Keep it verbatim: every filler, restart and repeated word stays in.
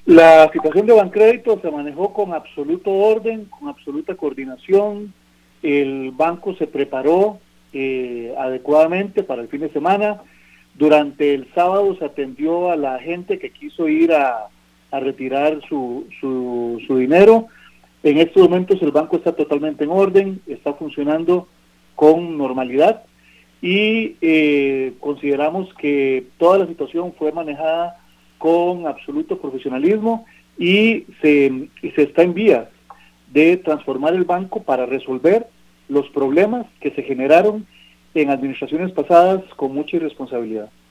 La situación de Bancrédito se manejó con absoluto orden, con absoluta coordinación. El banco se preparó eh, adecuadamente para el fin de semana. Durante el sábado se atendió a la gente que quiso ir a, a retirar su, su, su dinero. En estos momentos el banco está totalmente en orden, está funcionando con normalidad y eh, consideramos que toda la situación fue manejada con absoluto profesionalismo y se, y se está en vías de transformar el banco para resolver los problemas que se generaron en administraciones pasadas con mucha irresponsabilidad.